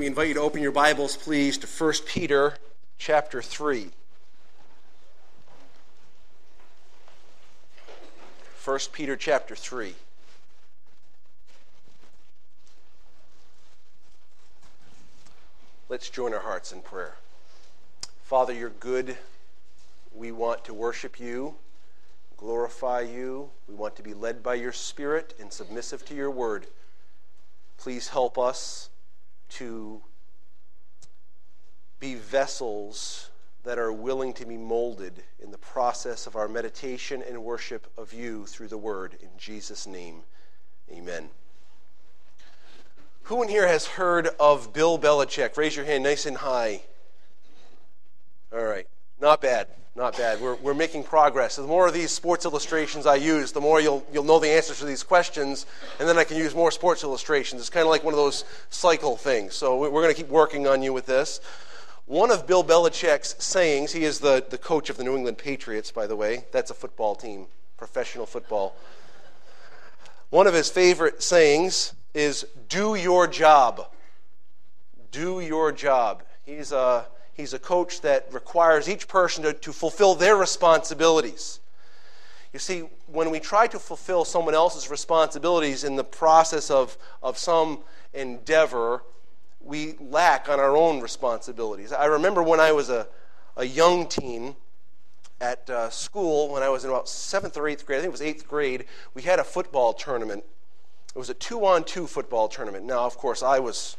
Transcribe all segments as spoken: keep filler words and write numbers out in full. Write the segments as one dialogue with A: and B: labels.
A: we invite you to open your Bibles, please, to First Peter chapter three. First Peter chapter three. Let's join our hearts in prayer. Father, you're good. We want to worship you, glorify you. We want to be led by your Spirit and submissive to your word. Please help us to be vessels that are willing to be molded in the process of our meditation and worship of you through the word. In Jesus' name, amen. Who in here has heard of Bill Belichick? Raise your hand nice and high. All right. Not bad. Not bad. We're we're making progress. The more of these sports illustrations I use, the more you'll you'll know the answers to these questions, and then I can use more sports illustrations. It's kind of like one of those cycle things. So we're going to keep working on you with this. One of Bill Belichick's sayings, he is the, the coach of the New England Patriots, by the way. That's a football team, professional football. One of his favorite sayings is, do your job. Do your job. He's a, he's a coach that requires each person to, to fulfill their responsibilities. You see, when we try to fulfill someone else's responsibilities in the process of, of some endeavor, we lack on our own responsibilities. I remember when I was a, a young teen at uh, school, when I was in about seventh or eighth grade, I think it was eighth grade, we had a football tournament. It was a two-on-two football tournament. Now, of course, I was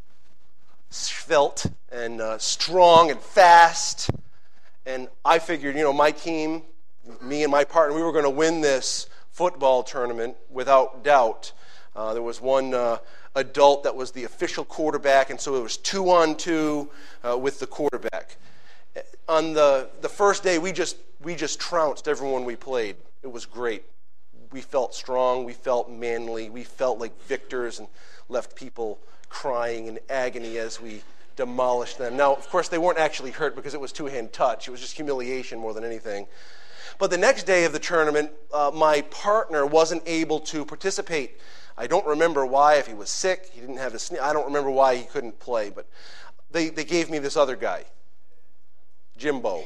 A: svelte and uh, strong and fast, and I figured, you know, my team, me and my partner, we were going to win this football tournament without doubt. Uh, there was one uh, adult that was the official quarterback, and so it was two on two uh, with the quarterback. On the, the first day, we just we just trounced everyone we played. It was great. We felt strong. We felt manly. We felt like victors and left people crying in agony as we demolished them. Now, of course, they weren't actually hurt because it was two-hand touch. It was just humiliation more than anything. But the next day of the tournament, uh, my partner wasn't able to participate. I don't remember why, if he was sick, he didn't have his sne- I don't remember why he couldn't play, but they, they gave me this other guy, Jimbo.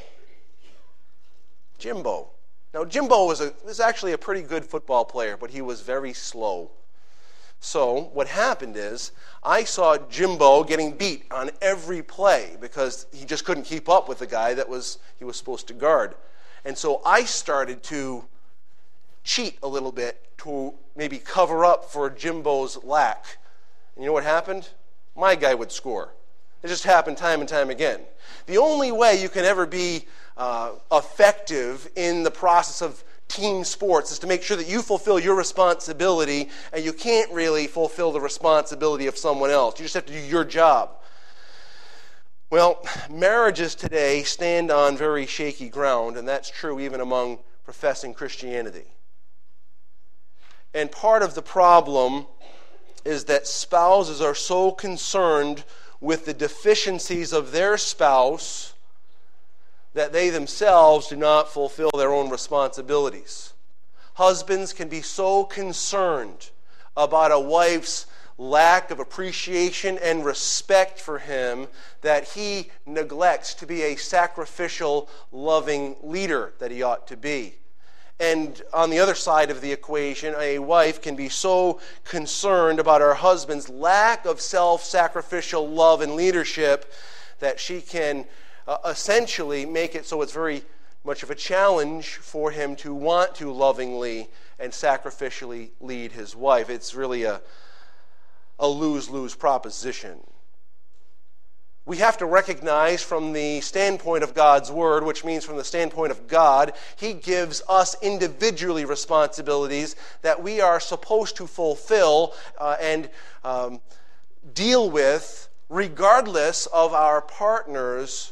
A: Jimbo. Now, Jimbo was, a, was actually a pretty good football player, but he was very slow. So what happened is I saw Jimbo getting beat on every play because he just couldn't keep up with the guy that was he was supposed to guard. And so I started to cheat a little bit to maybe cover up for Jimbo's lack. And you know what happened? My guy would score. It just happened time and time again. The only way you can ever be uh, effective in the process of team sports is to make sure that you fulfill your responsibility, and you can't really fulfill the responsibility of someone else. You just have to do your job. Well, marriages today stand on very shaky ground, and that's true even among professing Christianity. And part of the problem is that spouses are so concerned with the deficiencies of their spouse that they themselves do not fulfill their own responsibilities. Husbands can be so concerned about a wife's lack of appreciation and respect for him that he neglects to be a sacrificial, loving leader that he ought to be. And on the other side of the equation, a wife can be so concerned about her husband's lack of self-sacrificial love and leadership that she can uh, essentially make it so it's very much of a challenge for him to want to lovingly and sacrificially lead his wife. It's really a, a lose-lose proposition. We have to recognize from the standpoint of God's Word, which means from the standpoint of God, He gives us individually responsibilities that we are supposed to fulfill uh, and um, deal with regardless of our partner's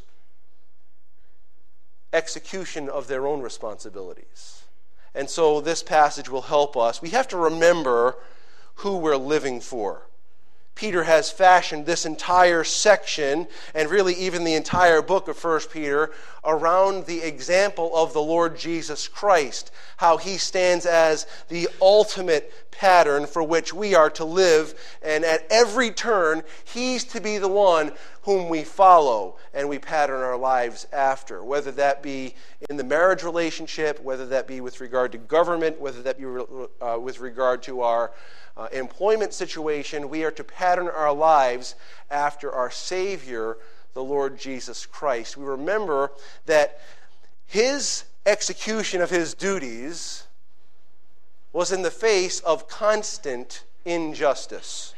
A: execution of their own responsibilities. And so this passage will help us. We have to remember who we're living for. Peter has fashioned this entire section, and really even the entire book of First Peter, around the example of the Lord Jesus Christ, how he stands as the ultimate pattern for which we are to live, and at every turn, he's to be the one whom we follow and we pattern our lives after, whether that be in the marriage relationship, whether that be with regard to government, whether that be uh, with regard to our uh, employment situation. We are to pattern our lives after our Savior, the Lord Jesus Christ. We remember that his execution of his duties was in the face of constant injustice.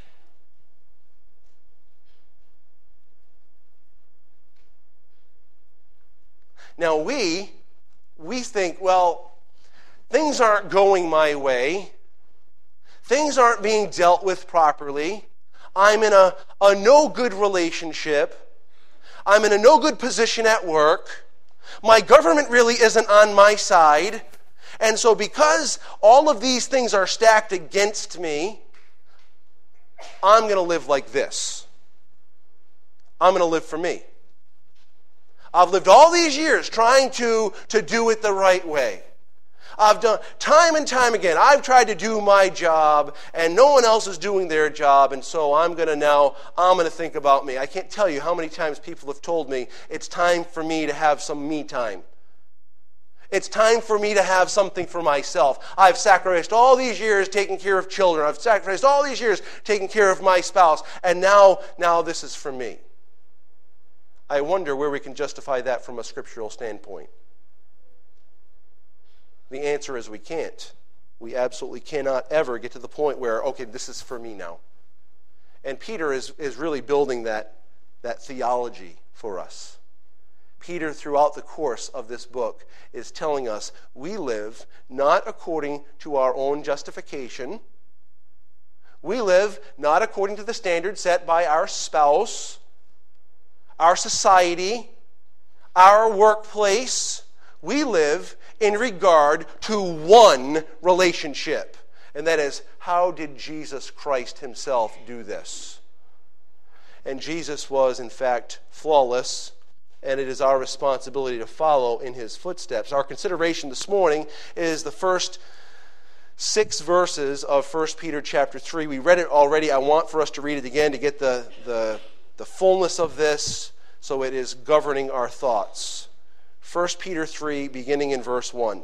A: Now we, we think, well, things aren't going my way. Things aren't being dealt with properly. I'm in a, a no-good relationship. I'm in a no-good position at work. My government really isn't on my side. And so because all of these things are stacked against me, I'm going to live like this. I'm going to live for me. I've lived all these years trying to, to do it the right way. I've done time and time again, I've tried to do my job, and no one else is doing their job, and so I'm going to now, I'm going to think about me. I can't tell you how many times people have told me, it's time for me to have some me time. It's time for me to have something for myself. I've sacrificed all these years taking care of children. I've sacrificed all these years taking care of my spouse, and now, now this is for me. I wonder where we can justify that from a scriptural standpoint. The answer is we can't. We absolutely cannot ever get to the point where, okay, this is for me now. And Peter is, is really building that, that theology for us. Peter, throughout the course of this book, is telling us we live not according to our own justification. We live not according to the standards set by our spouse, our society, our workplace. We live in regard to one relationship. And that is, how did Jesus Christ himself do this? And Jesus was, in fact, flawless, and it is our responsibility to follow in his footsteps. Our consideration this morning is the first six verses of First Peter chapter three. We read it already. I want for us to read it again to get the, the, the fullness of this, so it is governing our thoughts. First Peter three, beginning in verse one.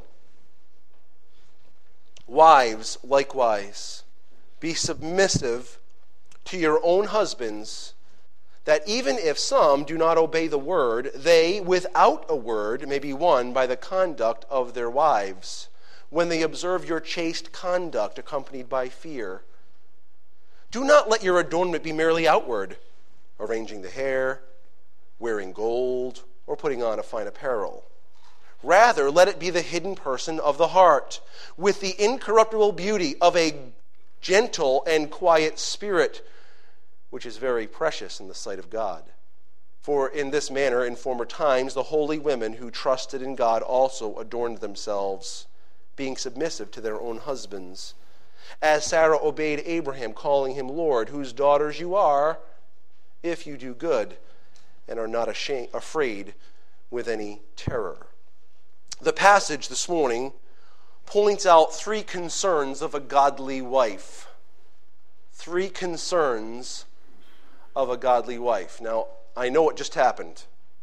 A: Wives, likewise, be submissive to your own husbands, that even if some do not obey the word, they, without a word, may be won by the conduct of their wives, when they observe your chaste conduct accompanied by fear. Do not let your adornment be merely outward, arranging the hair, wearing gold, or putting on a fine apparel. Rather, let it be the hidden person of the heart, with the incorruptible beauty of a gentle and quiet spirit, which is very precious in the sight of God. For in this manner, in former times, the holy women who trusted in God also adorned themselves, being submissive to their own husbands, as Sarah obeyed Abraham, calling him Lord, whose daughters you are, if you do good, and are not ashamed, afraid with any terror. The passage this morning points out three concerns of a godly wife. Three concerns of a godly wife. Now, I know what just happened.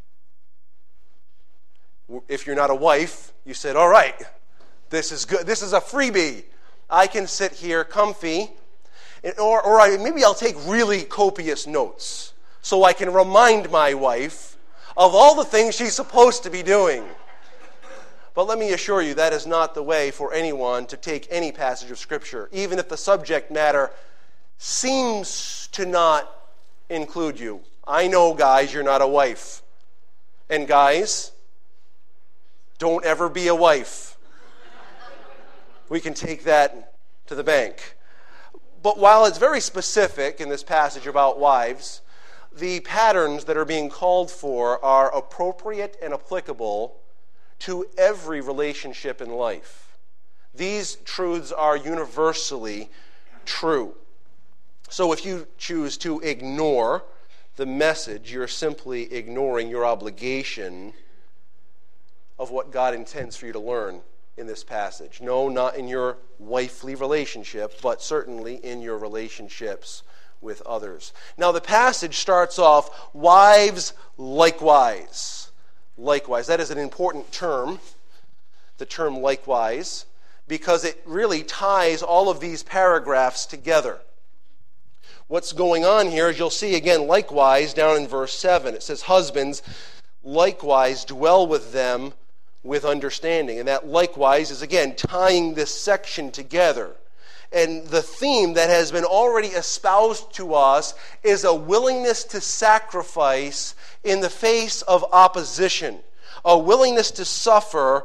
A: If you're not a wife, you said, all right, this is good. This is a freebie. I can sit here comfy, or, or I, maybe I'll take really copious notes so I can remind my wife of all the things she's supposed to be doing. But let me assure you, that is not the way for anyone to take any passage of Scripture, even if the subject matter seems to not include you. I know, guys, you're not a wife. And guys, don't ever be a wife. We can take that to the bank. But while it's very specific in this passage about wives, the patterns that are being called for are appropriate and applicable to every relationship in life. These truths are universally true. So if you choose to ignore the message, you're simply ignoring your obligation of what God intends for you to learn in this passage. No, not in your wifely relationship, but certainly in your relationships with others. Now the passage starts off, wives likewise. Likewise. That is an important term, the term likewise, because it really ties all of these paragraphs together. What's going on here is you'll see again, likewise, down in verse seven. It says, husbands, likewise dwell with them with understanding. And that likewise is, again, tying this section together. And the theme that has been already espoused to us is a willingness to sacrifice in the face of opposition, a willingness to suffer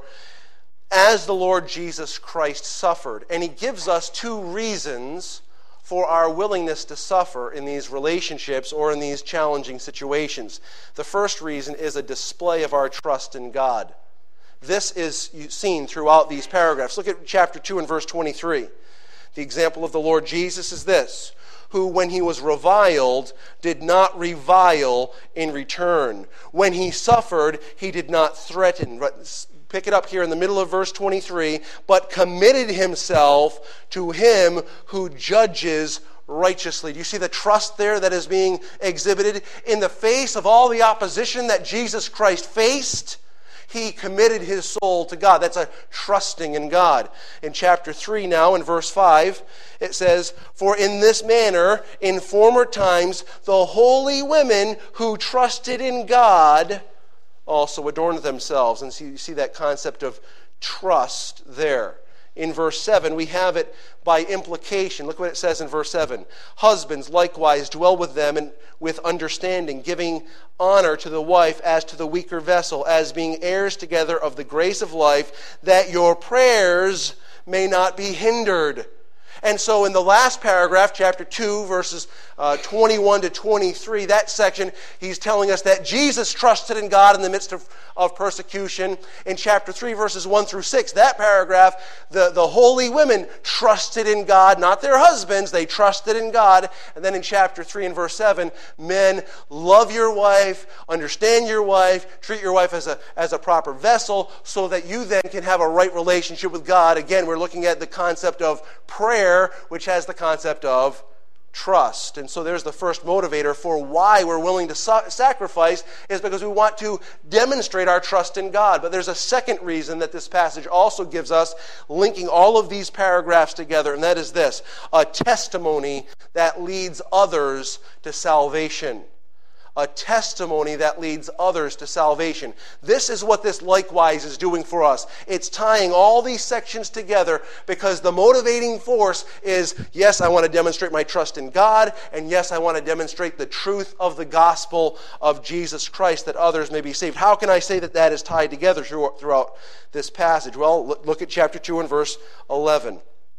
A: as the Lord Jesus Christ suffered. And he gives us two reasons for our willingness to suffer in these relationships or in these challenging situations. The first reason is a display of our trust in God. This is seen throughout these paragraphs. Look at chapter two and verse twenty-three. The example of the Lord Jesus is this, who when he was reviled did not revile in return. When he suffered, he did not threaten. Pick it up here in the middle of verse twenty-three, but committed himself to him who judges righteously. Do you see the trust there that is being exhibited? In the face of all the opposition that Jesus Christ faced, he committed his soul to God. That's a trusting in God. In chapter three now, in verse five, it says, for in this manner, in former times, the holy women who trusted in God also adorned themselves. And so you see that concept of trust there. In verse seven, we have it by implication. Look what it says in verse seven. Husbands, likewise, dwell with them and with understanding, giving honor to the wife as to the weaker vessel, as being heirs together of the grace of life, that your prayers may not be hindered. And so in the last paragraph, chapter two, verses uh, twenty-one to twenty-three, that section, he's telling us that Jesus trusted in God in the midst of, of persecution. In chapter three, verses one through six, that paragraph, the, the holy women trusted in God, not their husbands, they trusted in God. And then in chapter three and verse seven, men, love your wife, understand your wife, treat your wife as a, as a proper vessel, so that you then can have a right relationship with God. Again, we're looking at the concept of prayer, which has the concept of trust. And so there's the first motivator for why we're willing to sa- sacrifice is because we want to demonstrate our trust in God. But there's a second reason that this passage also gives us, linking all of these paragraphs together, and that is this, a testimony that leads others to salvation. A testimony that leads others to salvation. This is what this likewise is doing for us. It's tying all these sections together because the motivating force is, yes, I want to demonstrate my trust in God, and yes, I want to demonstrate the truth of the gospel of Jesus Christ that others may be saved. How can I say that that is tied together throughout this passage? Well, look at chapter two and verse eleven.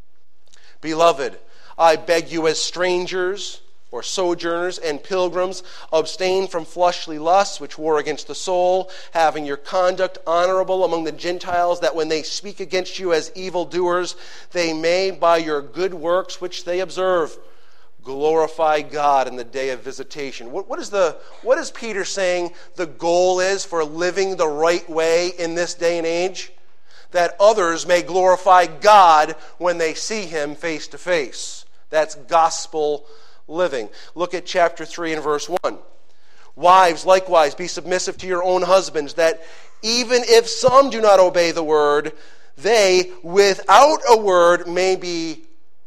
A: Beloved, I beg you as strangers, or sojourners and pilgrims, abstain from fleshly lusts which war against the soul, having your conduct honorable among the Gentiles, that when they speak against you as evildoers, they may, by your good works which they observe, glorify God in the day of visitation. What, what is the what is Peter saying the goal is for living the right way in this day and age? That others may glorify God when they see him face to face. That's gospel living. Look at chapter three and verse one. Wives, likewise, be submissive to your own husbands, that even if some do not obey the word, they, without a word, may be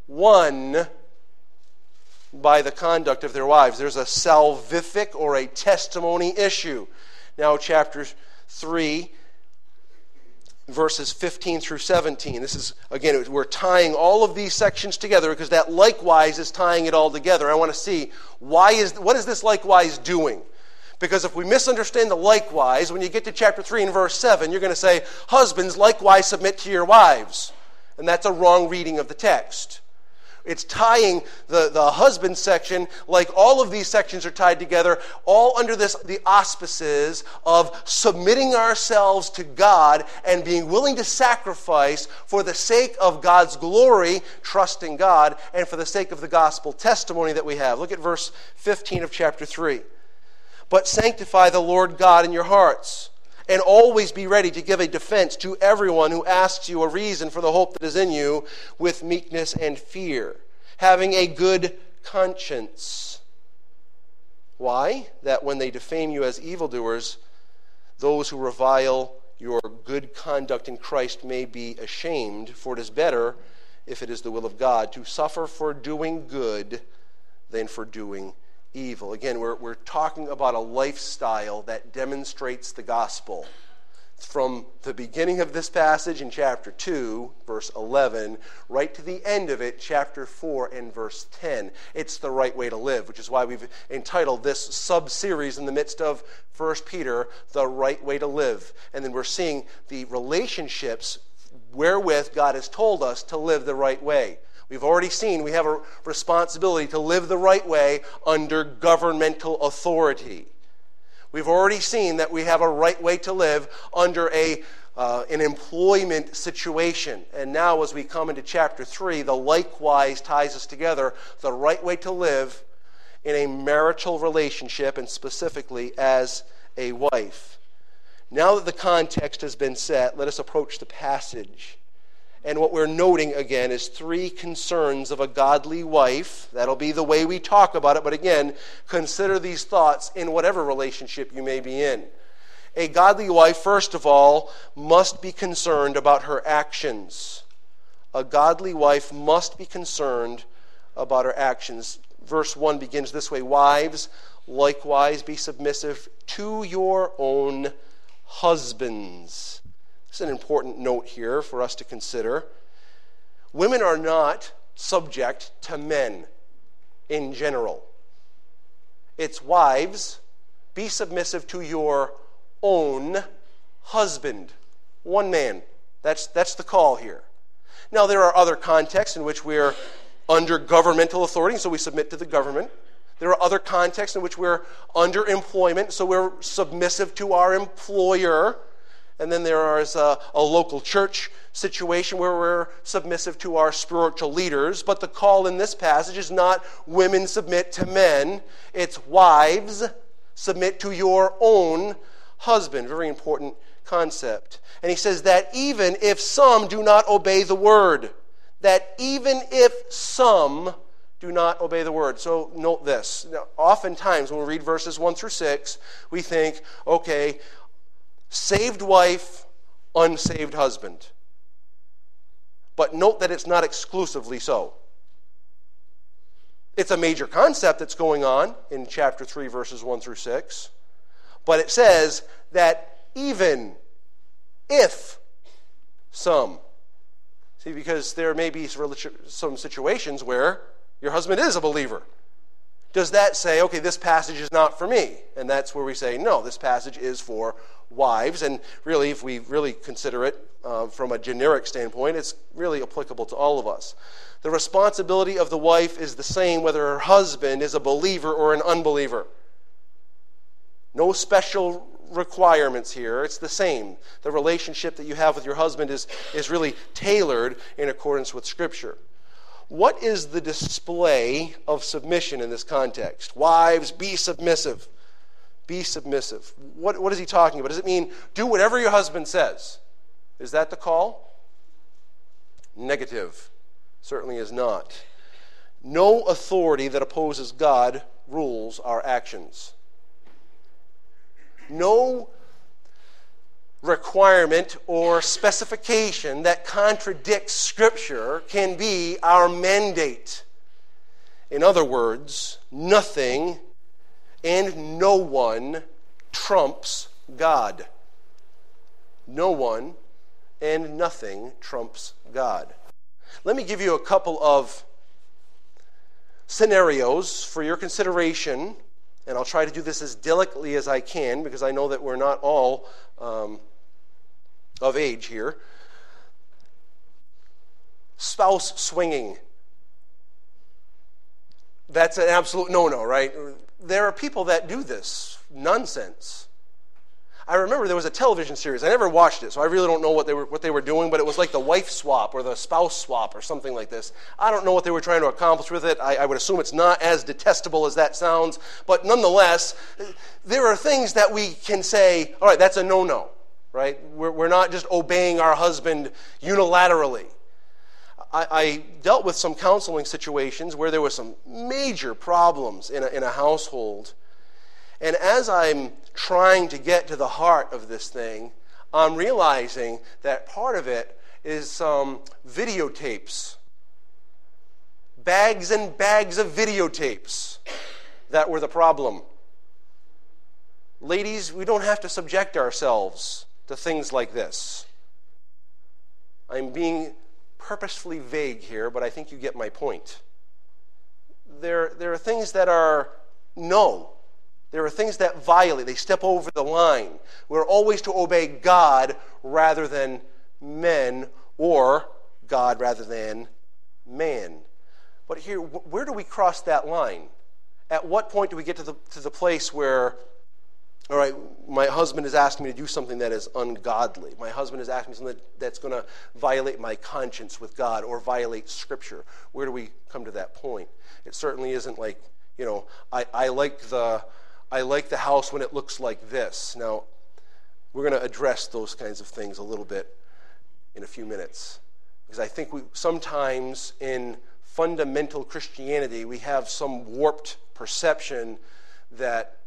A: won by the conduct of their wives. There's a salvific or a testimony issue. Now, chapter three, verses fifteen through seventeen. This is, again, we're tying all of these sections together because that likewise is tying it all together. I want to see, why is what is this likewise doing? Because if we misunderstand the likewise, when you get to chapter three and verse seven, you're going to say, husbands, likewise submit to your wives. And that's a wrong reading of the text. It's tying the, the husband section, like all of these sections are tied together, all under this the auspices of submitting ourselves to God and being willing to sacrifice for the sake of God's glory, trusting God, and for the sake of the gospel testimony that we have. Look at verse fifteen of chapter three. But sanctify the Lord God in your hearts, and always be ready to give a defense to everyone who asks you a reason for the hope that is in you with meekness and fear, having a good conscience. Why? That when they defame you as evildoers, those who revile your good conduct in Christ may be ashamed, for it is better, if it is the will of God, to suffer for doing good than for doing evil. Again, we're, we're talking about a lifestyle that demonstrates the gospel. From the beginning of this passage in chapter two, verse eleven, right to the end of it, chapter four and verse ten. It's the right way to live, which is why we've entitled this sub-series in the midst of First Peter, The Right Way to Live. And then we're seeing the relationships wherewith God has told us to live the right way. We've already seen we have a responsibility to live the right way under governmental authority. We've already seen that we have a right way to live under a uh, an employment situation. And now as we come into chapter three, the likewise ties us together, the right way to live in a marital relationship, and specifically as a wife. Now that the context has been set, let us approach the passage. And what we're noting again is three concerns of a godly wife. That'll be the way we talk about it. But again, consider these thoughts in whatever relationship you may be in. A godly wife, first of all, must be concerned about her actions. A godly wife must be concerned about her actions. Verse one begins this way: Wives, likewise be submissive to your own husbands. This is an important note here for us to consider. Women are not subject to men in general. It's wives, be submissive to your own husband. One man. That's, that's the call here. Now, there are other contexts in which we're under governmental authority, so we submit to the government. There are other contexts in which we're under employment, so we're submissive to our employer. And then there is a, a local church situation where we're submissive to our spiritual leaders. But the call in this passage is not women submit to men. It's wives submit to your own husband. Very important concept. And he says that even if some do not obey the word, that even if some do not obey the word. So note this. Now, oftentimes when we read verses one through six, we think, okay, saved wife, unsaved husband. But note that it's not exclusively so. It's a major concept that's going on in chapter three, verses one through six. But it says that even if some. See, because there may be some situations where your husband is a believer. Does that say, okay, this passage is not for me? And that's where we say, no, this passage is for wives. And really, if we really consider it uh, from a generic standpoint, it's really applicable to all of us. The responsibility of the wife is the same whether her husband is a believer or an unbeliever. No special requirements here. It's the same. The relationship that you have with your husband is, is really tailored in accordance with Scripture. What is the display of submission in this context? Wives, be submissive. Be submissive. What, what is he talking about? Does it mean do whatever your husband says? Is that the call? Negative. Certainly is not. No authority that opposes God rules our actions. No requirement or specification that contradicts Scripture can be our mandate. In other words, nothing and no one trumps God. No one and nothing trumps God. Let me give you a couple of scenarios for your consideration, and I'll try to do this as delicately as I can because I know that we're not all um, of age here. Spouse swinging. That's an absolute no-no, right? There are people that do this nonsense. I remember there was a television series. I never watched it, so I really don't know what they were what they were doing, but it was like the wife swap or the spouse swap or something like this. I don't know what they were trying to accomplish with it. I, I would assume it's not as detestable as that sounds, but nonetheless, there are things that we can say, all right, that's a no-no, right? We're, we're not just obeying our husband unilaterally. I, I dealt with some counseling situations where there were some major problems in a, in a household. And as I'm trying to get to the heart of this thing, I'm realizing that part of it is some videotapes. Bags and bags of videotapes that were the problem. Ladies, we don't have to subject ourselves to things like this. I'm being purposefully vague here, but I think you get my point. There, there are things that are no. There are things that violate. They step over the line. We're always to obey God rather than men, or God rather than man. But here, where do we cross that line? At what point do we get to the to the place where, all right, my husband is asking me to do something that is ungodly. My husband is asking me something that's going to violate my conscience with God or violate Scripture. Where do we come to that point? It certainly isn't like, you know, I, I like the I like the house when it looks like this. Now, we're going to address those kinds of things a little bit in a few minutes. Because I think we sometimes in fundamental Christianity, we have some warped perception that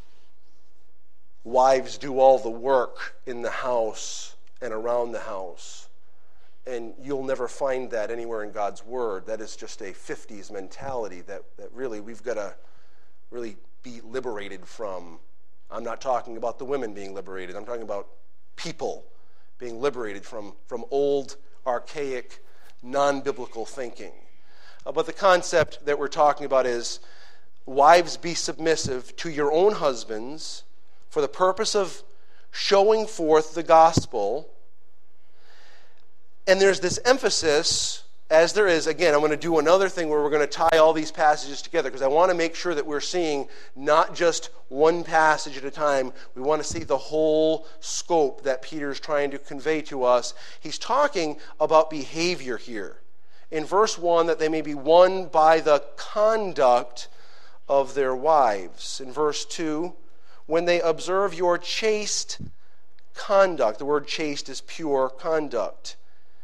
A: wives do all the work in the house and around the house. And you'll never find that anywhere in God's Word. That is just a fifties mentality that, that really we've got to really be liberated from. I'm not talking about the women being liberated. I'm talking about people being liberated from, from old, archaic, non-biblical thinking. Uh, but the concept that we're talking about is, wives, be submissive to your own husbands for the purpose of showing forth the gospel. And there's this emphasis, as there is, again, I'm going to do another thing where we're going to tie all these passages together because I want to make sure that we're seeing not just one passage at a time. We want to see the whole scope that Peter is trying to convey to us. He's talking about behavior here. In verse one, that they may be won by the conduct of their wives. In verse two, when they observe your chaste conduct. The word chaste is pure conduct.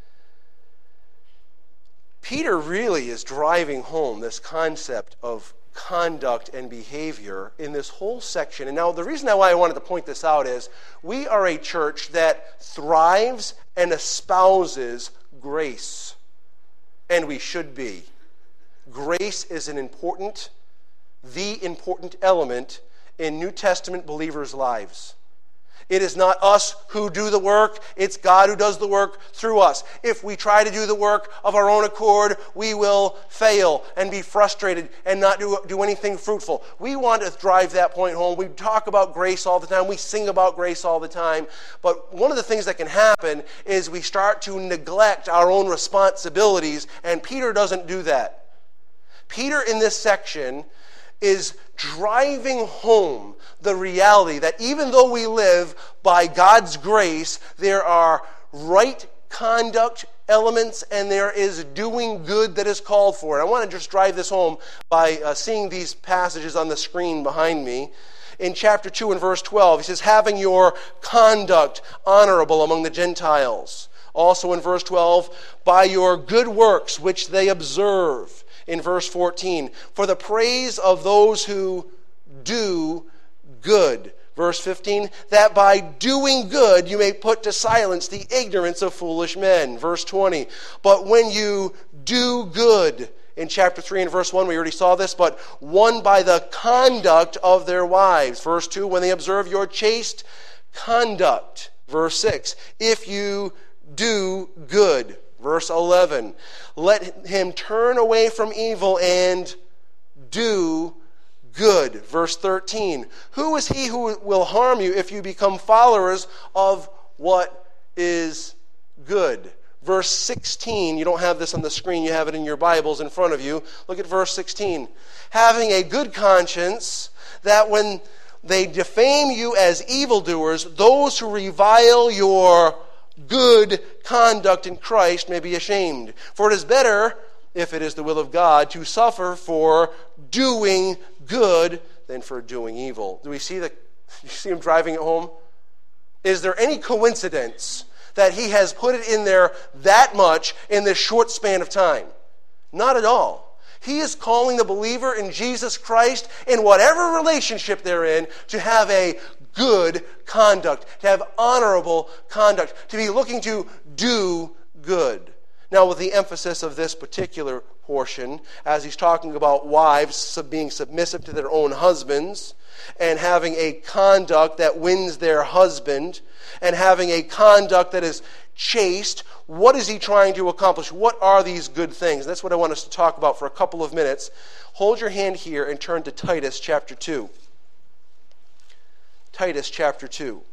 A: Peter really is driving home this concept of conduct and behavior in this whole section. And now the reason why I wanted to point this out is we are a church that thrives and espouses grace. And we should be. Grace is an important, the important element in New Testament believers' lives. It is not us who do the work, it's God who does the work through us. If we try to do the work of our own accord, we will fail and be frustrated and not do, do anything fruitful. We want to drive that point home. We talk about grace all the time. We sing about grace all the time. But one of the things that can happen is we start to neglect our own responsibilities, and Peter doesn't do that. Peter in this section is driving home the reality that even though we live by God's grace, there are right conduct elements and there is doing good that is called for. And I want to just drive this home by uh, seeing these passages on the screen behind me. In chapter two and verse twelve, he says, having your conduct honorable among the Gentiles. Also in verse twelve, by your good works which they observe. In verse fourteen, for the praise of those who do good. Verse fifteen, that by doing good you may put to silence the ignorance of foolish men. Verse twenty, but when you do good. In chapter three and verse one, we already saw this, but won by the conduct of their wives. Verse two, when they observe your chaste conduct. Verse six, if you do good. Verse eleven, let him turn away from evil and do good. Verse thirteen, who is he who will harm you if you become followers of what is good? verse sixteen. You don't have this on the screen. You have it in your Bibles in front of you. Look at verse sixteen. Having a good conscience, that when they defame you as evildoers, those who revile your good conduct in Christ may be ashamed. For it is better, if it is the will of God, to suffer for doing good than for doing evil. Do we see the, you see him driving it home? Is there any coincidence that he has put it in there that much in this short span of time? Not at all. He is calling the believer in Jesus Christ, in whatever relationship they're in, to have a good conduct, to have honorable conduct, to be looking to do good. Now, with the emphasis of this particular portion, as he's talking about wives being submissive to their own husbands, and having a conduct that wins their husband, and having a conduct that is chaste, what is he trying to accomplish? What are these good things? That's what I want us to talk about for a couple of minutes. Hold your hand here and turn to Titus chapter two. Titus chapter two.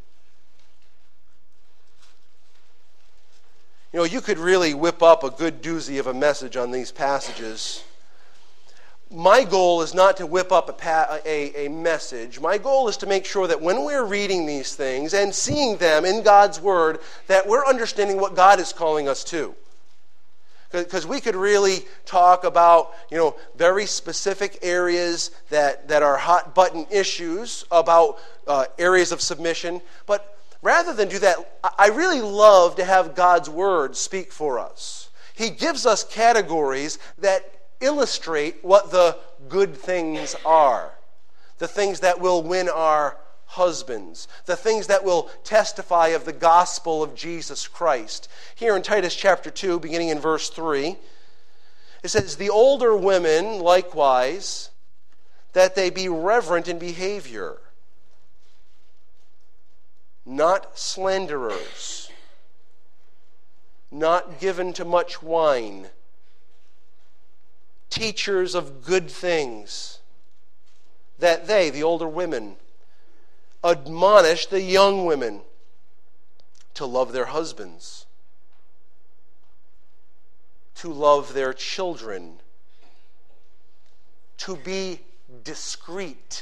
A: You know, you could really whip up a good doozy of a message on these passages. My goal is not to whip up a, pa- a, a message. My goal is to make sure that when we're reading these things and seeing them in God's Word, that we're understanding what God is calling us to. Because we could really talk about, you know, very specific areas that, that are hot button issues, about uh, areas of submission. But rather than do that, I really love to have God's Word speak for us. He gives us categories that illustrate what the good things are. The things that will win our husbands. The things that will testify of the gospel of Jesus Christ. Here in Titus chapter two, beginning in verse three, it says, "The older women likewise, that they be reverent in behavior, not slanderers, not given to much wine, teachers of good things, that they," the older women, "admonish the young women to love their husbands, to love their children, to be discreet,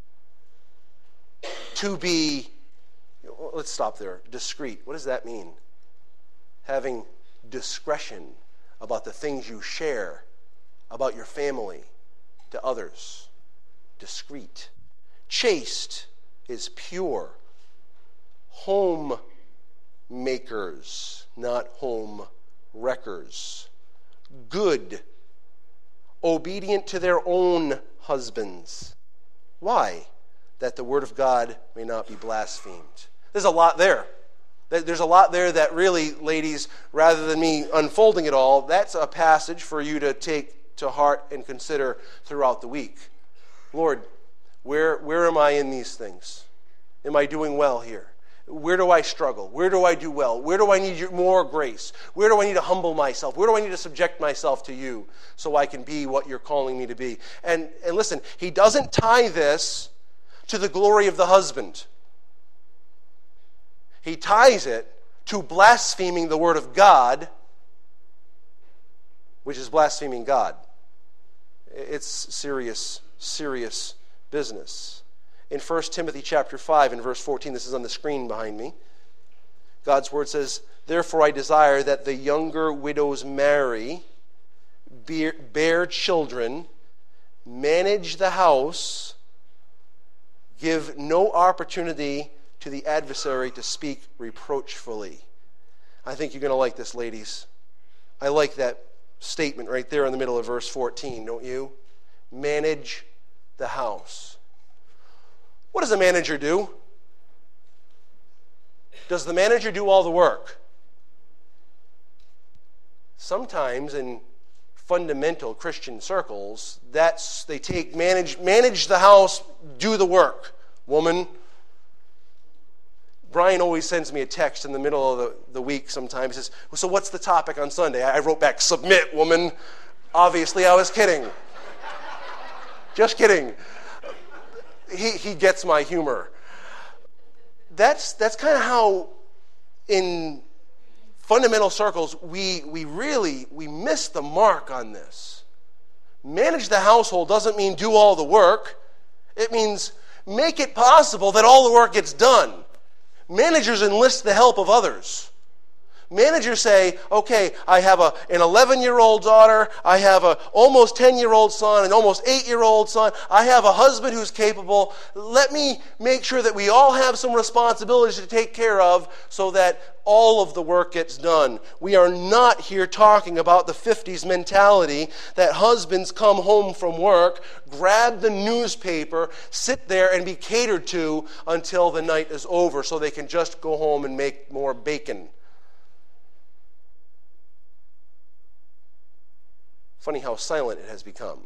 A: to be," let's stop there, discreet. What does that mean? Having discretion about the things you share about your family to others. Discreet. Chaste is pure. Home makers, not home wreckers. Good. Obedient to their own husbands. Why? That the word of God may not be blasphemed. There's a lot there. There's a lot there that really, ladies, rather than me unfolding it all, that's a passage for you to take to heart and consider throughout the week. Lord, where where am I in these things? Am I doing well here? Where do I struggle? Where do I do well? Where do I need more grace? Where do I need to humble myself? Where do I need to subject myself to you so I can be what you're calling me to be? And, and listen, he doesn't tie this to the glory of the husband. He ties it to blaspheming the word of God, which is blaspheming God. It's serious, serious business. In First Timothy chapter five and verse fourteen, this is on the screen behind me, God's word says, "Therefore I desire that the younger widows marry, bear, bear children, manage the house, give no opportunity to the adversary to speak reproachfully." I think you're going to like this, ladies. I like that statement right there in the middle of verse fourteen, don't you? Manage the house. What does a manager do? Does the manager do all the work? Sometimes in fundamental Christian circles, that's they take manage manage the house, do the work. Woman, Brian always sends me a text in the middle of the, the week sometimes. He says, "So what's the topic on Sunday?" I wrote back, "Submit, woman." Obviously, I was kidding. Just kidding. He he gets my humor. That's that's kind of how, in fundamental circles, we, we really, we miss the mark on this. Manage the household doesn't mean do all the work. It means make it possible that all the work gets done. Managers enlist the help of others. Managers say, okay, I have a, an eleven-year-old daughter, I have an almost ten-year-old son, an almost eight-year-old son, I have a husband who's capable. Let me make sure that we all have some responsibilities to take care of so that all of the work gets done. We are not here talking about the fifties mentality that husbands come home from work, grab the newspaper, sit there and be catered to until the night is over so they can just go home and make more bacon. Funny how silent it has become.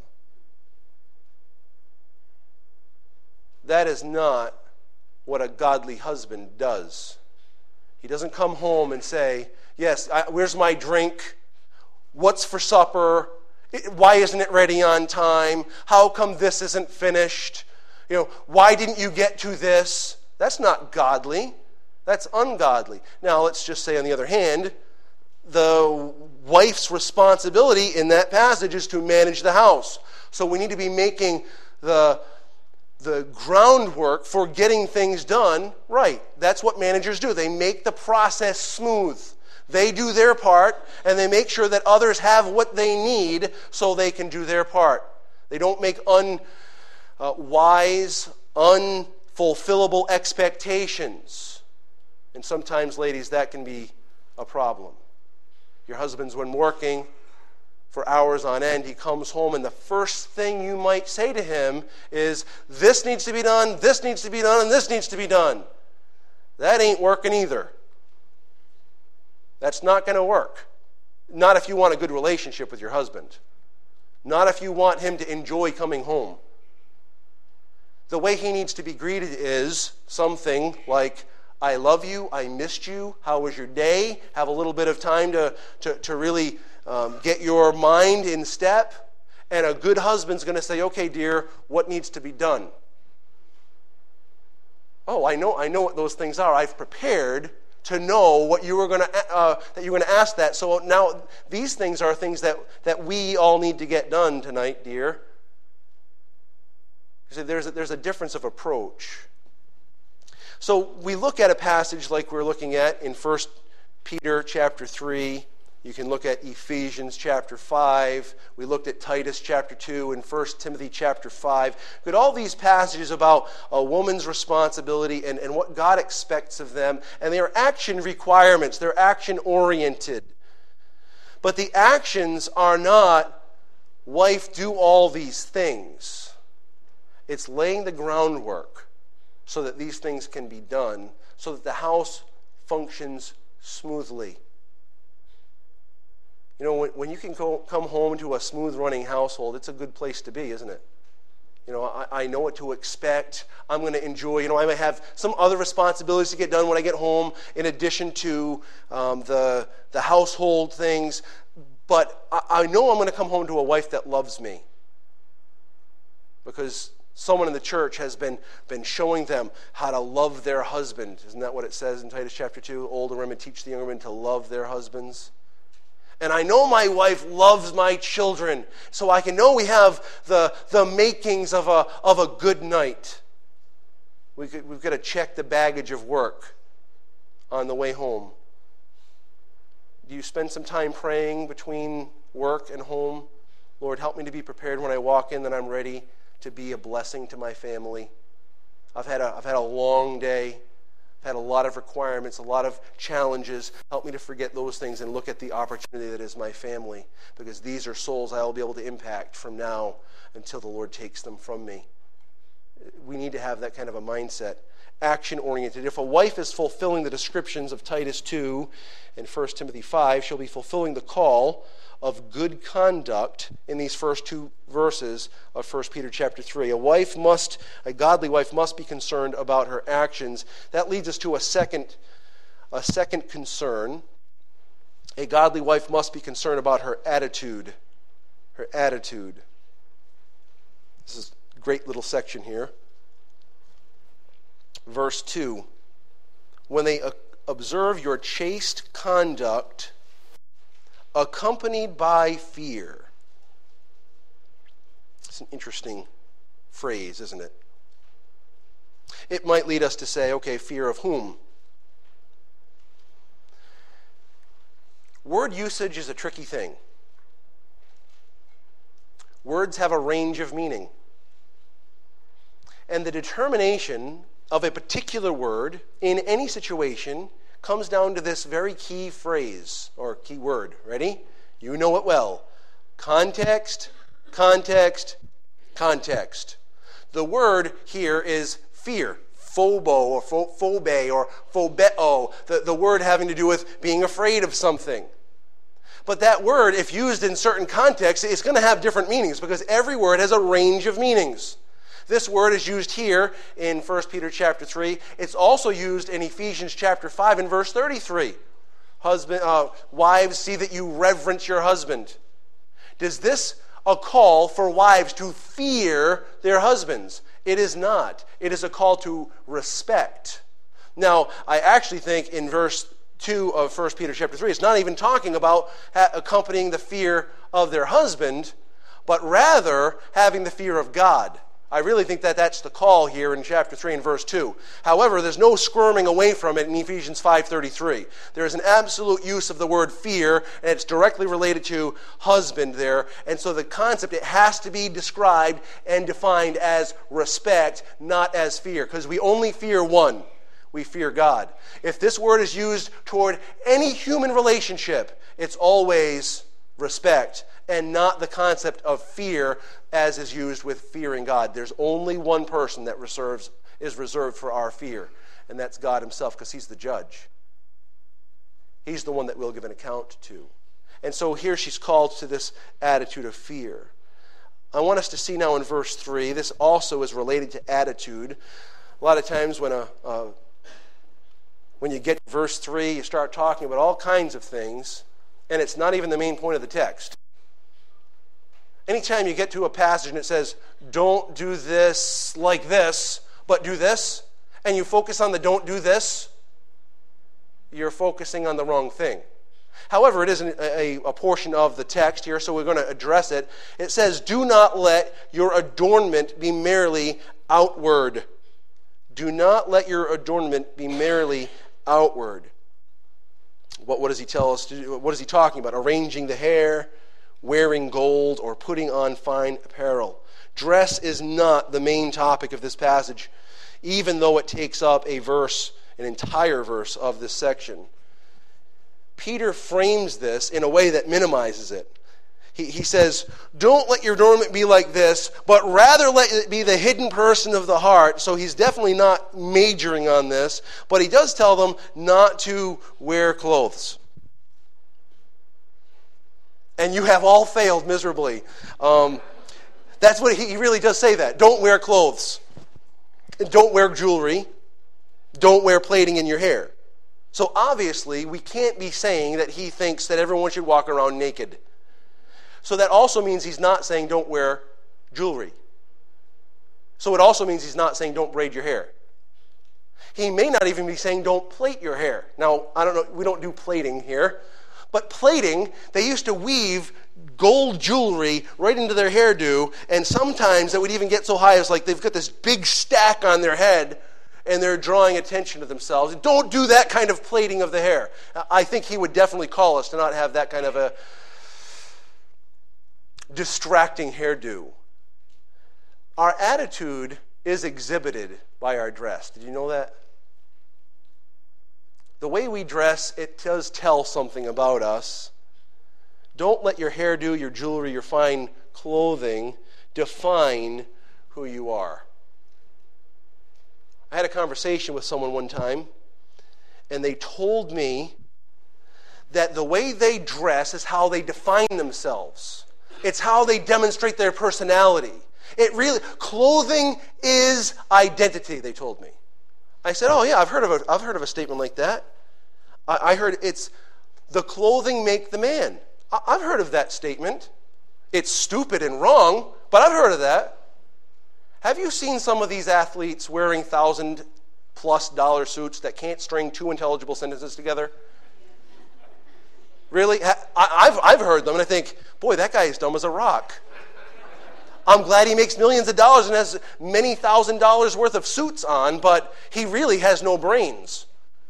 A: That is not what a godly husband does. He doesn't come home and say, yes, I, where's my drink? What's for supper? It, why isn't it ready on time? How come this isn't finished? You know, why didn't you get to this? That's not godly. That's ungodly. Now, let's just say, on the other hand, the wife's responsibility in that passage is to manage the house. So we need to be making the, the groundwork for getting things done right. That's what managers do. They make the process smooth. They do their part, and they make sure that others have what they need so they can do their part. They don't make unwise, uh, unfulfillable expectations. And sometimes, ladies, that can be a problem. Your husband's when working for hours on end, he comes home, and the first thing you might say to him is, this needs to be done, this needs to be done, and this needs to be done. That ain't working either. That's not going to work. Not if you want a good relationship with your husband. Not if you want him to enjoy coming home. The way he needs to be greeted is something like, I love you, I missed you, how was your day? Have a little bit of time to, to, to really um, get your mind in step. And a good husband's going to say, okay, dear, what needs to be done? Oh, I know I know what those things are. I've prepared to know what you were going to uh, that you were going to ask that. So now these things are things that, that we all need to get done tonight, dear. You see, there's a, there's a difference of approach. So we look at a passage like we're looking at in First Peter chapter three. You can look at Ephesians chapter five. We looked at Titus chapter two and First Timothy chapter five. But all these passages about a woman's responsibility and, and what God expects of them. And they are action requirements. They're action-oriented. But the actions are not, wife, do all these things. It's laying the groundwork so that these things can be done, so that the house functions smoothly. You know, when, when you can go, come home to a smooth-running household, it's a good place to be, isn't it? You know, I, I know what to expect. I'm going to enjoy, you know, I may have some other responsibilities to get done when I get home in addition to um, the, the household things. But I, I know I'm going to come home to a wife that loves me. Because someone in the church has been, been showing them how to love their husband. Isn't that what it says in Titus chapter two? Older women teach the younger women to love their husbands. And I know my wife loves my children, so I can know we have the, the makings of a, of a good night. We could, we've got to check the baggage of work on the way home. Do you spend some time praying between work and home? Lord, help me to be prepared when I walk in, that I'm ready to be a blessing to my family. I've had a, I've had a long day. I've had a lot of requirements, a lot of challenges. Help me to forget those things and look at the opportunity that is my family, because these are souls I will be able to impact from now until the Lord takes them from me. We need to have that kind of a mindset. Action-oriented. If a wife is fulfilling the descriptions of Titus two and First Timothy five, she'll be fulfilling the call of good conduct in these first two verses of First Peter chapter three. A wife must, a godly wife must be concerned about her actions. That leads us to a second, a second concern. A godly wife must be concerned about her attitude. Her attitude. This is a great little section here. Verse two. When they observe your chaste conduct accompanied by fear. It's an interesting phrase, isn't it? It might lead us to say, okay, fear of whom? Word usage is a tricky thing. Words have a range of meaning. And the determination of a particular word in any situation comes down to this very key phrase or key word. Ready? You know it well. Context, context, context. The word here is fear. Phobo or pho- phobe or phobeo. The, the word having to do with being afraid of something. But that word, if used in certain contexts, it's going to have different meanings because every word has a range of meanings. This word is used here in First Peter chapter three. It's also used in Ephesians chapter five and verse thirty-three. Husband, uh, wives, see that you reverence your husband. Does this a call for wives to fear their husbands? It is not. It is a call to respect. Now, I actually think in verse two of First Peter chapter three, it's not even talking about ha- accompanying the fear of their husband, but rather having the fear of God. I really think that that's the call here in chapter three and verse two. However, there's no squirming away from it in Ephesians five thirty-three. There is an absolute use of the word fear, and it's directly related to husband there. And so the concept, it has to be described and defined as respect, not as fear, because we only fear one. We fear God. If this word is used toward any human relationship, it's always respect and not the concept of fear as is used with fearing God. There's only one person that reserves, is reserved for our fear, and that's God himself, because he's the judge. He's the one that we'll give an account to. And so here she's called to this attitude of fear. I want us to see now in verse three, this also is related to attitude. A lot of times when a, a when you get to verse three, you start talking about all kinds of things, and it's not even the main point of the text. Anytime you get to a passage and it says, don't do this like this, but do this, and you focus on the don't do this, you're focusing on the wrong thing. However, it is a, a, a portion of the text here, so we're going to address it. It says, do not let your adornment be merely outward. Do not let your adornment be merely outward. What, what does he tell us to do? What is he talking about? Arranging the hair, wearing gold, or putting on fine apparel. Dress is not the main topic of this passage, even though it takes up a verse, an entire verse of this section. Peter frames this in a way that minimizes it. He, he says, don't let your adornment be like this, but rather let it be the hidden person of the heart. So he's definitely not majoring on this, but he does tell them not to wear clothes. And you have all failed miserably. Um, that's what he, he really does say that. Don't wear clothes. Don't wear jewelry. Don't wear plating in your hair. So obviously, we can't be saying that he thinks that everyone should walk around naked. So that also means he's not saying don't wear jewelry. So it also means he's not saying don't braid your hair. He may not even be saying don't plait your hair. Now, I don't know, we don't do plating here. But plating, they used to weave gold jewelry right into their hairdo, and sometimes it would even get so high as like they've got this big stack on their head, and they're drawing attention to themselves. Don't do that kind of plaiting of the hair. I think he would definitely call us to not have that kind of a distracting hairdo. Our attitude is exhibited by our dress. Did you know that? The way we dress, it does tell something about us. Don't let your hairdo, your jewelry, your fine clothing define who you are. I had a conversation with someone one time, and they told me that the way they dress is how they define themselves. It's how they demonstrate their personality. It really, clothing is identity, they told me. I said, oh yeah, I've heard of a, I've heard of a statement like that. I, I heard it's, the clothing make the man. I, I've heard of that statement. It's stupid and wrong, but I've heard of that. Have you seen some of these athletes wearing thousand plus dollar suits that can't string two intelligible sentences together? Really? I, I've, I've heard them, and I think, boy, that guy is dumb as a rock. I'm glad he makes millions of dollars and has many thousand dollars worth of suits on, but he really has no brains.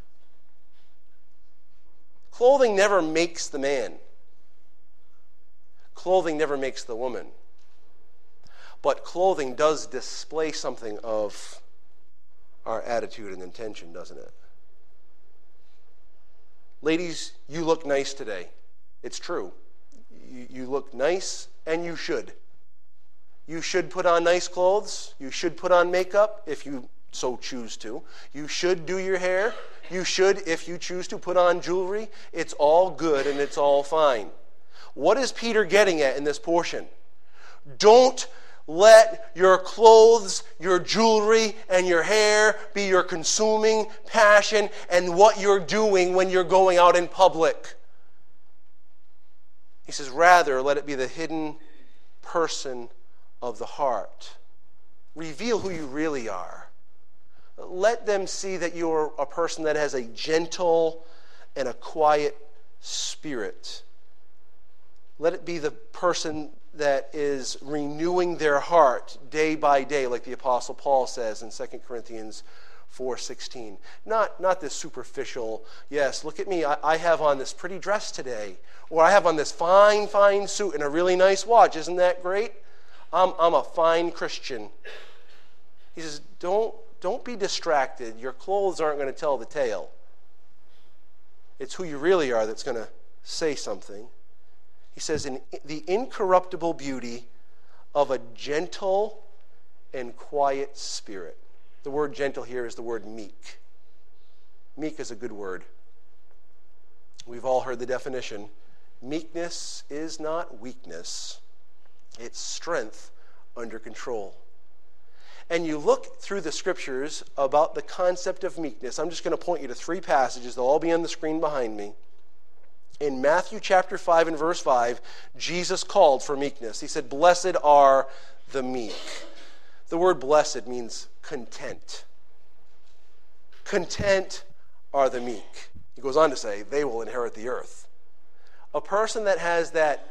A: Clothing never makes the man. Clothing never makes the woman. But clothing does display something of our attitude and intention, doesn't it? Ladies, you look nice today. It's true. You, you look nice, and you should. You should put on nice clothes. You should put on makeup if you so choose to. You should do your hair. You should, if you choose to, put on jewelry. It's all good and it's all fine. What is Peter getting at in this portion? Don't let your clothes, your jewelry, and your hair be your consuming passion and what you're doing when you're going out in public. He says, rather, let it be the hidden person of the heart. Reveal who you really are. Let them see that you're a person that has a gentle and a quiet spirit. Let it be the person that is renewing their heart day by day, like the Apostle Paul says in Second Corinthians four sixteen. Not, not this superficial, yes, look at me, I, I have on this pretty dress today, or I have on this fine, fine suit and a really nice watch. Isn't that great? I'm, I'm a fine Christian. He says, don't, don't be distracted. Your clothes aren't going to tell the tale. It's who you really are that's going to say something. He says, in the incorruptible beauty of a gentle and quiet spirit. The word gentle here is the word meek. Meek is a good word. We've all heard the definition. Meekness is not weakness. It's strength under control. And you look through the scriptures about the concept of meekness. I'm just going to point you to three passages. They'll all be on the screen behind me. In Matthew chapter five and verse five, Jesus called for meekness. He said, "Blessed are the meek." The word blessed means content. Content are the meek. He goes on to say, they will inherit the earth. A person that has that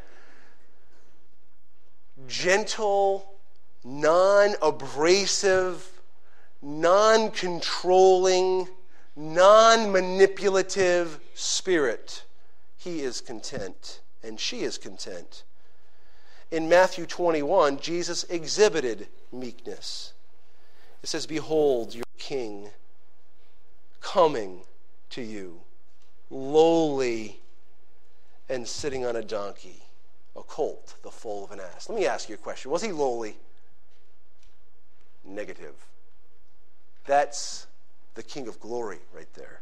A: gentle, non-abrasive, non-controlling, non-manipulative spirit, he is content, and she is content. In Matthew twenty-one, Jesus exhibited meekness. It says, "Behold your king coming to you, lowly and sitting on a donkey, a colt, the foal of an ass." Let me ask you a question. Was he lowly? Negative. That's the King of Glory right there.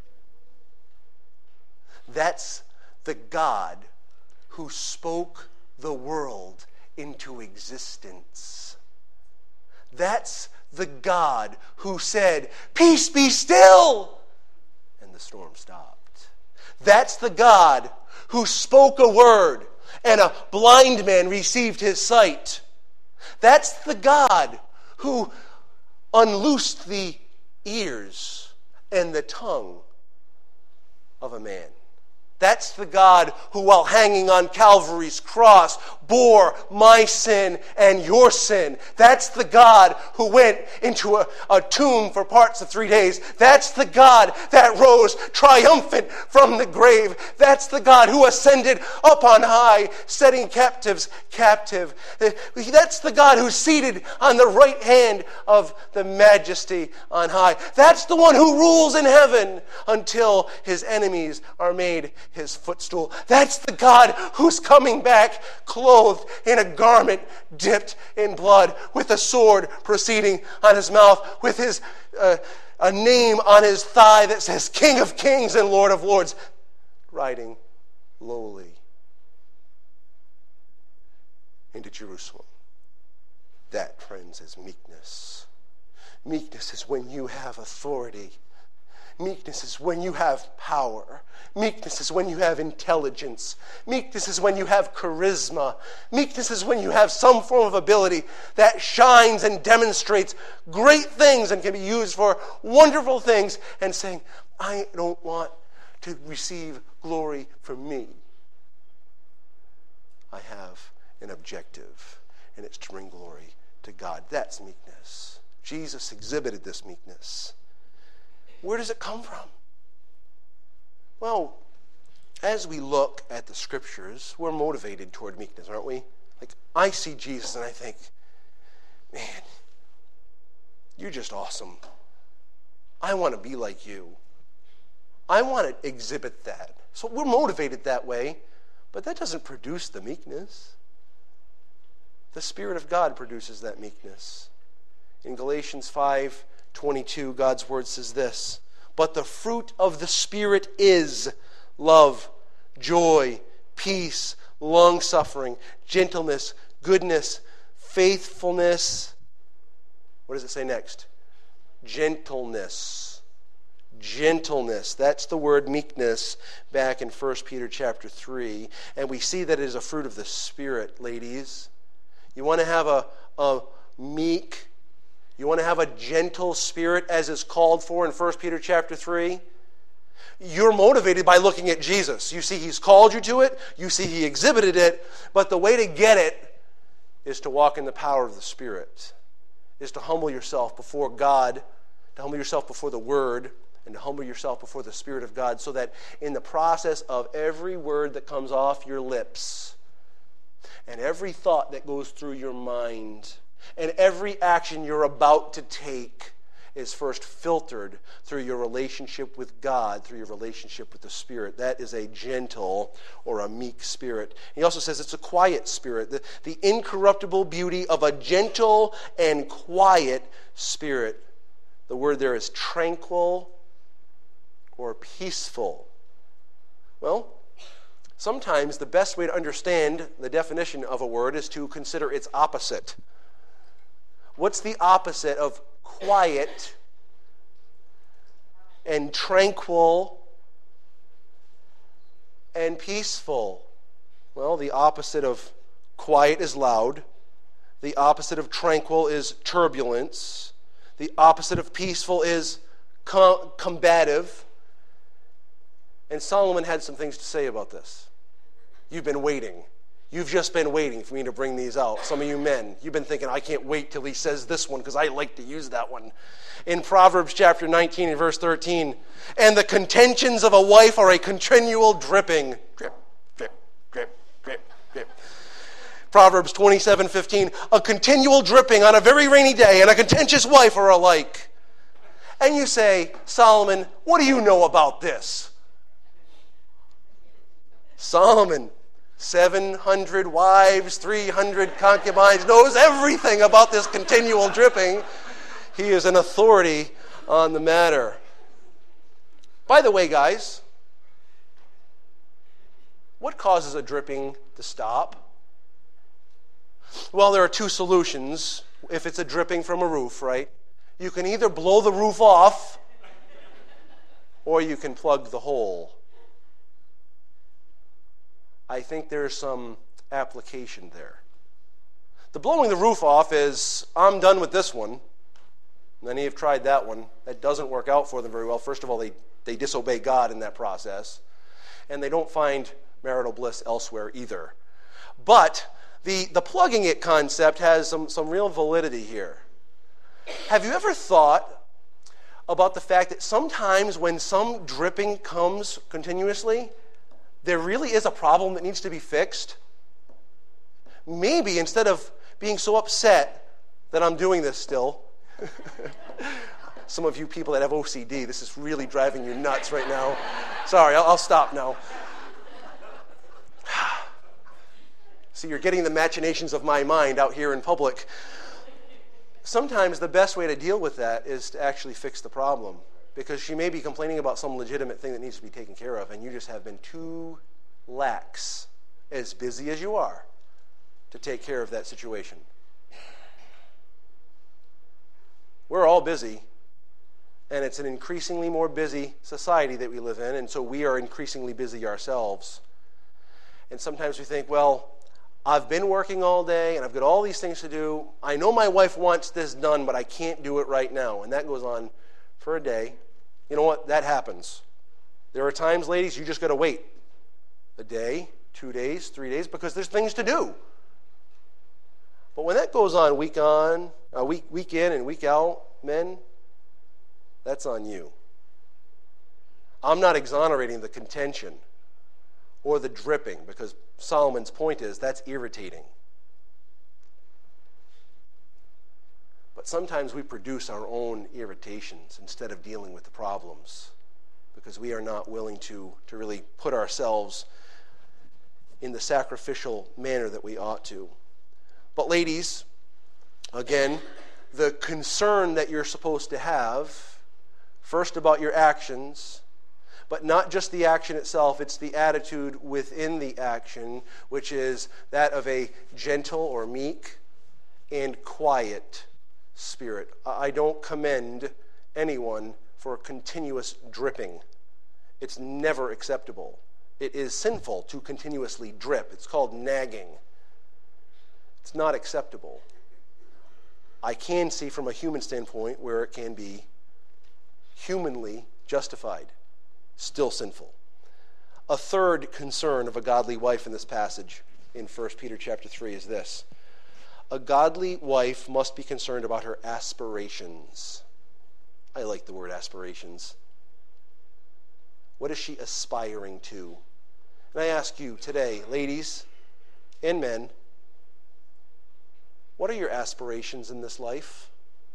A: That's the God who spoke the world into existence. That's the God who said, "Peace, be still," and the storm stopped. That's the God who spoke a word and a blind man received his sight. That's the God who unloosed the ears and the tongue of a man. That's the God who, while hanging on Calvary's cross, bore my sin and your sin. That's the God who went into a, a tomb for parts of three days. That's the God that rose triumphant from the grave. That's the God who ascended up on high, setting captives captive. That's the God who's seated on the right hand of the majesty on high. That's the one who rules in heaven until his enemies are made his footstool. That's the God who's coming back clothed in a garment dipped in blood, with a sword proceeding on his mouth, with his uh, a name on his thigh that says King of Kings and Lord of Lords, riding lowly into Jerusalem. That, friends, is meekness. Meekness is when you have authority Meekness is when you have power. Meekness is when you have intelligence. Meekness is when you have charisma. Meekness is when you have some form of ability that shines and demonstrates great things and can be used for wonderful things, and saying, I don't want to receive glory from me. I have an objective, and it's to bring glory to God. That's meekness. Jesus exhibited this meekness. Where does it come from? Well, as we look at the scriptures, we're motivated toward meekness, aren't we? Like, I see Jesus and I think, man, you're just awesome. I want to be like you. I want to exhibit that. So we're motivated that way, but that doesn't produce the meekness. The Spirit of God produces that meekness. In Galatians five twenty-two, God's word says this, but the fruit of the Spirit is love, joy, peace, long-suffering, gentleness, goodness, faithfulness. What does it say next? Gentleness. Gentleness. That's the word meekness back in First Peter chapter three. And we see that it is a fruit of the Spirit, ladies. You want to have a, a meek, you want to have a gentle spirit as is called for in First Peter chapter three? You're motivated by looking at Jesus. You see he's called you to it. You see he exhibited it. But the way to get it is to walk in the power of the Spirit, is to humble yourself before God, to humble yourself before the Word, and to humble yourself before the Spirit of God, so that in the process of every word that comes off your lips, and every thought that goes through your mind, and every action you're about to take is first filtered through your relationship with God, through your relationship with the Spirit. That is a gentle or a meek spirit. He also says it's a quiet spirit. The, the incorruptible beauty of a gentle and quiet spirit. The word there is tranquil or peaceful. Well, sometimes the best way to understand the definition of a word is to consider its opposite. What's the opposite of quiet and tranquil and peaceful? Well, the opposite of quiet is loud. The opposite of tranquil is turbulence. The opposite of peaceful is com- combative. And Solomon had some things to say about this. You've been waiting. You've just been waiting for me to bring these out. Some of you men, you've been thinking, I can't wait till he says this one because I like to use that one. In Proverbs chapter nineteen and verse thirteen, and the contentions of a wife are a continual dripping. Drip, drip, drip, drip, drip. Proverbs twenty-seven fifteen, a continual dripping on a very rainy day and a contentious wife are alike. And you say, Solomon, what do you know about this? Solomon, seven hundred wives, three hundred concubines, knows everything about this continual dripping. He is an authority on the matter. By the way, guys, what causes a dripping to stop? Well, there are two solutions if it's a dripping from a roof, right? You can either blow the roof off or you can plug the hole. I think there's some application there. The blowing the roof off is, I'm done with this one. Many have tried that one. That doesn't work out for them very well. First of all, they, they disobey God in that process. And they don't find marital bliss elsewhere either. But the, the plugging it concept has some, some real validity here. Have you ever thought about the fact that sometimes when some dripping comes continuously, there really is a problem that needs to be fixed? Maybe instead of being so upset that I'm doing this still, some of you people that have O C D, this is really driving you nuts right now. Sorry, I'll, I'll stop now. See, you're getting the machinations of my mind out here in public. Sometimes the best way to deal with that is to actually fix the problem. Because she may be complaining about some legitimate thing that needs to be taken care of, and you just have been too lax, as busy as you are, to take care of that situation. We're all busy, And it's an increasingly more busy society that we live in, and so we are increasingly busy ourselves. And sometimes we think, well, I've been working all day, and I've got all these things to do. I know my wife wants this done, but I can't do it right now. And that goes on for a day. You know what? That happens. There are times, ladies, you just got to wait. A day, two days, three days, because there's things to do. But when that goes on week on, uh, week, week in and week out, men, that's on you. I'm not exonerating the contention or the dripping, because Solomon's point is that's irritating. But sometimes we produce our own irritations instead of dealing with the problems, because we are not willing to, to really put ourselves in the sacrificial manner that we ought to. But ladies, again, the concern that you're supposed to have, first about your actions, but not just the action itself, it's the attitude within the action, which is that of a gentle or meek and quiet spirit. I don't commend anyone for continuous dripping. It's never acceptable. It is sinful to continuously drip. It's called nagging. It's not acceptable. I can see from a human standpoint where it can be humanly justified. Still sinful. A third concern of a godly wife in this passage in First Peter chapter three is this. A godly wife must be concerned about her aspirations. I like the word aspirations. What is she aspiring to? And I ask you today, ladies and men, what are your aspirations in this life?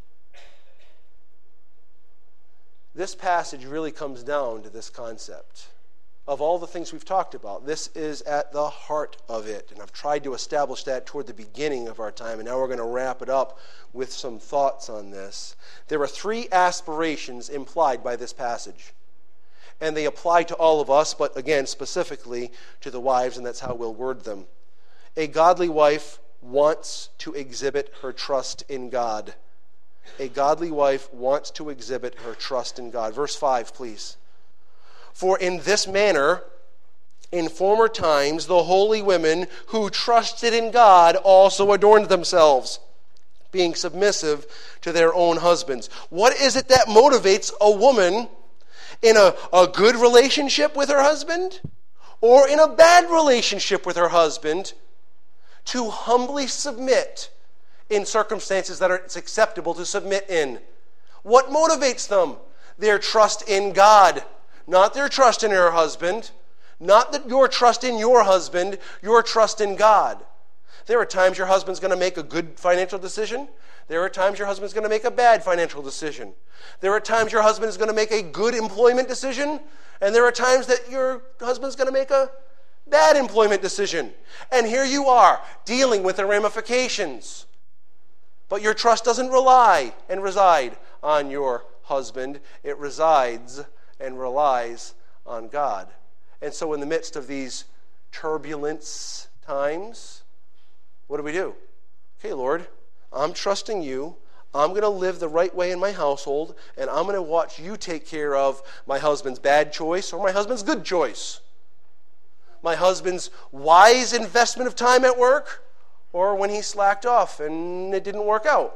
A: This passage really comes down to this concept. Of all the things we've talked about, this is at the heart of it. And I've tried to establish that toward the beginning of our time, and now we're going to wrap it up with some thoughts on this. There are three aspirations implied by this passage. And they apply to all of us, but again, specifically to the wives, and that's how we'll word them. A godly wife wants to exhibit her trust in God. A godly wife wants to exhibit her trust in God. Verse five, please. For in this manner, in former times, the holy women who trusted in God also adorned themselves, being submissive to their own husbands. What is it that motivates a woman in a, a good relationship with her husband or in a bad relationship with her husband to humbly submit in circumstances that are it's acceptable to submit in? What motivates them? Their trust in God, not their trust in her husband, not that your trust in your husband, your trust in God. There are times your husband's going to make a good financial decision. There are times your husband's going to make a bad financial decision. There are times your husband is going to make a good employment decision, and there are times that your husband's going to make a bad employment decision. And here you are, dealing with the ramifications. But your trust doesn't rely and reside on your husband. It resides and relies on God. And so in the midst of these turbulence times, what do we do? Okay, Lord, I'm trusting you. I'm going to live the right way in my household, and I'm going to watch you take care of my husband's bad choice or my husband's good choice. My husband's wise investment of time at work, or when he slacked off and it didn't work out.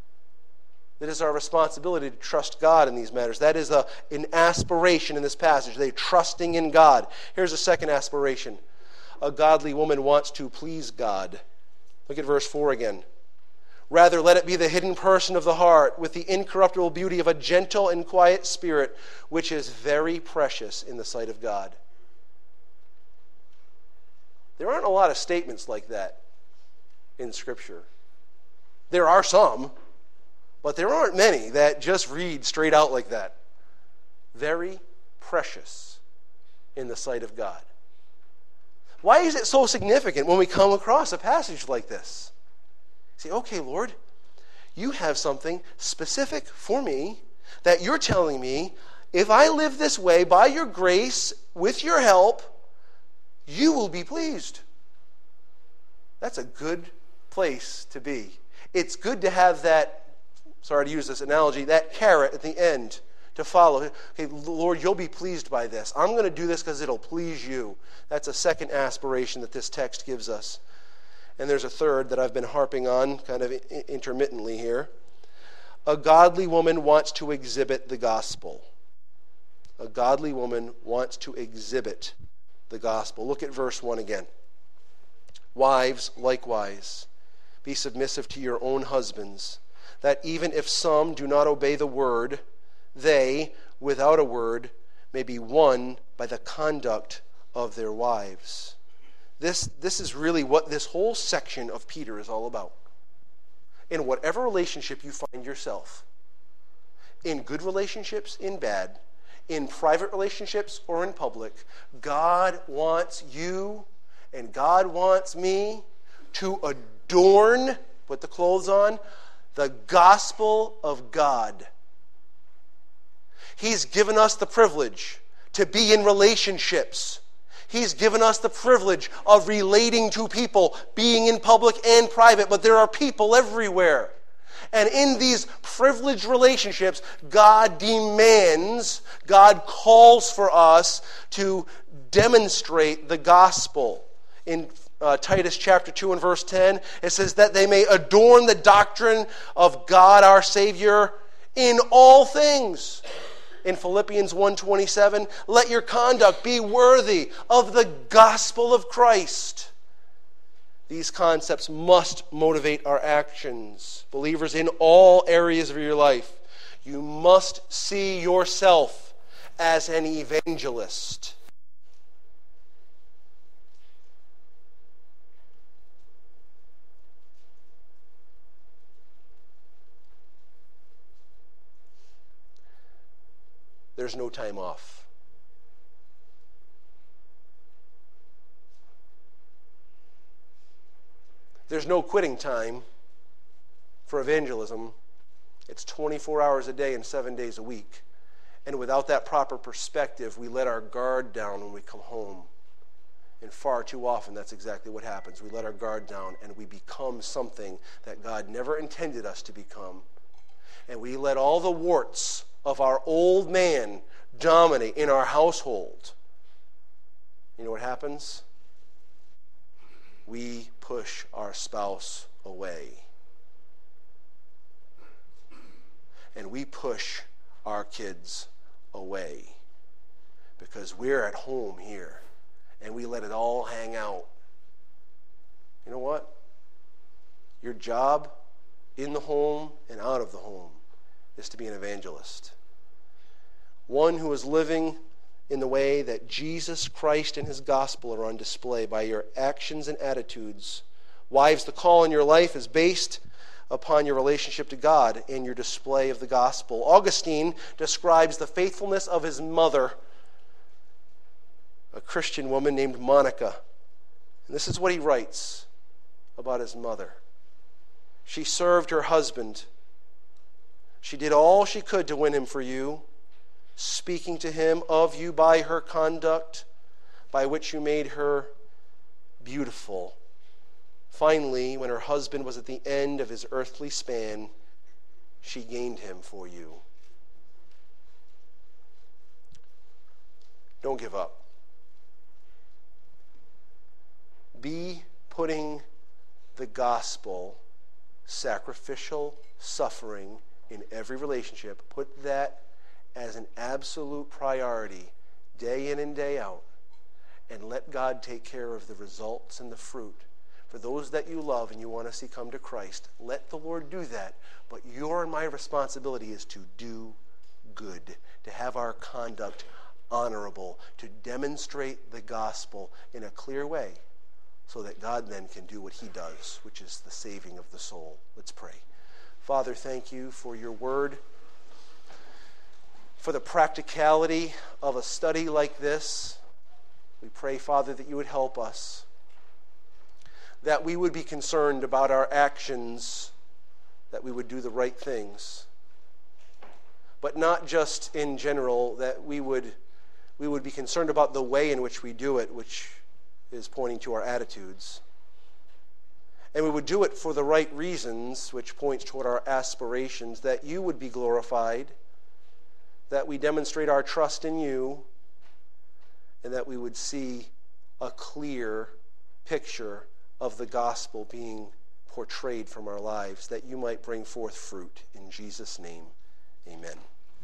A: It is our responsibility to trust God in these matters. That is a, an aspiration in this passage. They're trusting in God. Here's a second aspiration. A godly woman wants to please God. Look at verse four again. Rather, let it be the hidden person of the heart with the incorruptible beauty of a gentle and quiet spirit, which is very precious in the sight of God. There aren't a lot of statements like that in Scripture. There are some, but there aren't many that just read straight out like that. Very precious in the sight of God. Why is it so significant when we come across a passage like this? Say, okay, Lord, you have something specific for me that you're telling me, if I live this way by your grace, with your help, you will be pleased. That's a good place to be. It's good to have that, sorry to use this analogy, that carrot at the end to follow. Hey, Lord, you'll be pleased by this. I'm going to do this because it'll please you. That's a second aspiration that this text gives us. And there's a third that I've been harping on kind of intermittently here. A godly woman wants to exhibit the gospel. A godly woman wants to exhibit the gospel. Look at verse one again. Wives, likewise, be submissive to your own husbands, that even if some do not obey the word, they, without a word, may be won by the conduct of their wives. This, this is really what this whole section of Peter is all about. In whatever relationship you find yourself, in good relationships, in bad, in private relationships or in public, God wants you and God wants me to adorn, put the clothes on, the gospel of God. He's given us the privilege to be in relationships. He's given us the privilege of relating to people, being in public and private, but there are people everywhere. And in these privileged relationships, God demands, God calls for us to demonstrate the gospel. In uh, Titus chapter two and verse ten, it says that they may adorn the doctrine of God our Savior in all things. In Philippians one twenty-seven, let your conduct be worthy of the gospel of Christ. These concepts must motivate our actions. Believers, in all areas of your life, you must see yourself as an evangelist. There's no time off. There's no quitting time for evangelism. It's twenty-four hours a day and seven days a week. And without that proper perspective, we let our guard down when we come home. And far too often, that's exactly what happens. We let our guard down and we become something that God never intended us to become. And we let all the warts of our old man dominate in our household. You know what happens? We push our spouse away. And we push our kids away because we're at home here and we let it all hang out. You know what? Your job in the home and out of the home is to be an evangelist. One who is living in the way that Jesus Christ and his gospel are on display by your actions and attitudes. Wives, the call in your life is based upon your relationship to God and your display of the gospel. Augustine describes the faithfulness of his mother, a Christian woman named Monica. And this is what he writes about his mother. She served her husband. She did all she could to win him for you, speaking to him of you by her conduct, by which you made her beautiful. Finally, when her husband was at the end of his earthly span, she gained him for you. Don't give up. Be putting the gospel, sacrificial suffering in every relationship. Put that as an absolute priority day in and day out, and let God take care of the results and the fruit. For those that you love and you want to see come to Christ, let the Lord do that. But your and my responsibility is to do good, to have our conduct honorable, to demonstrate the gospel in a clear way, so that God then can do what he does, which is the saving of the soul. Let's pray. Father, thank you for your word, for the practicality of a study like this. We pray, Father, that you would help us, that we would be concerned about our actions, that we would do the right things, but not just in general, that we would we would be concerned about the way in which we do it, which is pointing to our attitudes. And we would do it for the right reasons, which points toward our aspirations, that you would be glorified, that we demonstrate our trust in you, and that we would see a clear picture of the gospel being portrayed from our lives, that you might bring forth fruit. In Jesus' name, amen.